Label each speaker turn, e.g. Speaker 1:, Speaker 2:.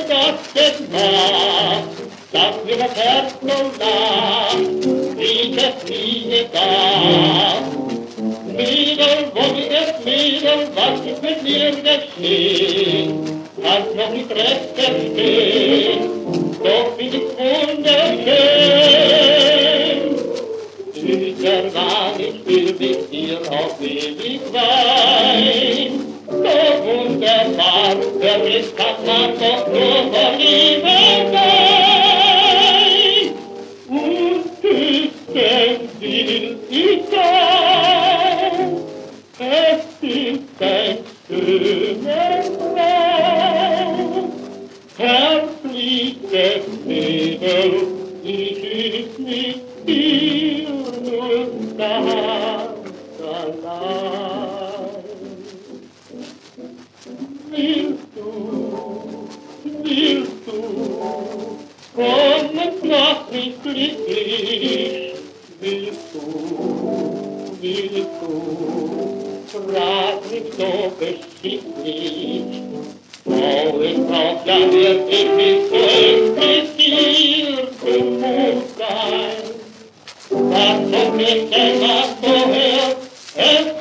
Speaker 1: dass es macht, dass wir das Herz nur lacht, wie es nie darf. Mädel, wo ist Mädel, was ist mit mir geschehen? Kannst noch nicht recht verstehen, doch bin ich wunderschön. Süßer Mann, ich will mit dir auf ewig sein. So wunderbar, verrückt kann man doch nur verlieben sein. Und küssen will ich auch, es ist ein schöner Traum. Herzliches Mädel, ich ist mit dir nur ganz allein. Willst du, komm und mach mich glücklich. Willst du, frag mich so geschicklich. Oh, ich brauch ja wirklich nicht so expliziert im Mut sein. Was so bitte, was so hört, es